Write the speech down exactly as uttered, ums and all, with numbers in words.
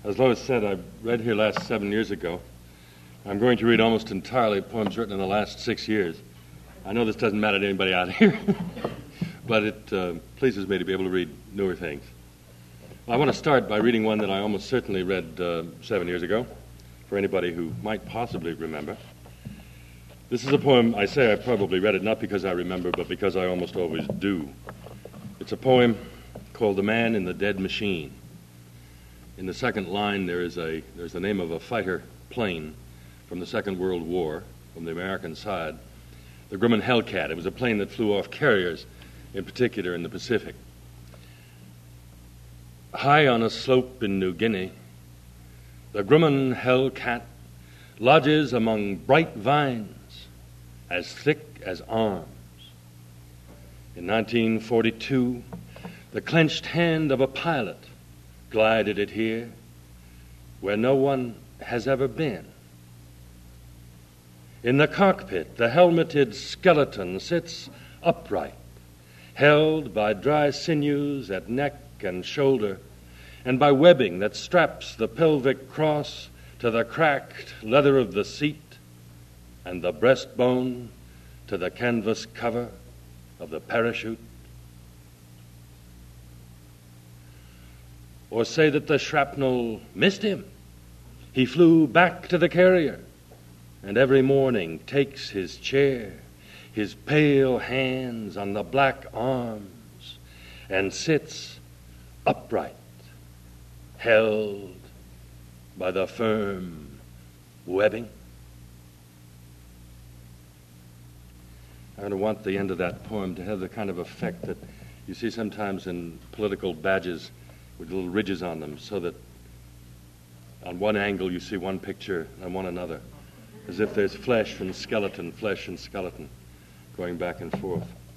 As Lois said, I read here last seven years ago. I'm going to read almost entirely poems written in the last six years. I know this doesn't matter to anybody out here, but it uh, pleases me to be able to read newer things. Well, I want to start by reading one that I almost certainly read uh, seven years ago, for anybody who might possibly remember. This is a poem, I say I probably read it not because I remember, but because I almost always do. It's a poem called The Man in the Dead Machine. In the second line, there is a there's the name of a fighter plane from the Second World War, from the American side, the Grumman Hellcat. It was a plane that flew off carriers, in particular in the Pacific. High on a slope in New Guinea, the Grumman Hellcat lodges among bright vines as thick as arms. In nineteen forty-two, the clenched hand of a pilot glided it here where no one has ever been. In the cockpit, the helmeted skeleton sits upright, held by dry sinews at neck and shoulder, and by webbing that straps the pelvic cross to the cracked leather of the seat and the breastbone to the canvas cover of the parachute. Or say that the shrapnel missed him. He flew back to the carrier, and every morning takes his chair, his pale hands on the black arms, and sits upright, held by the firm webbing. I'm going to want the end of that poem to have the kind of effect that you see sometimes in political badges with little ridges on them, so that on one angle you see one picture and one another, as if there's flesh and skeleton, flesh and skeleton going back and forth.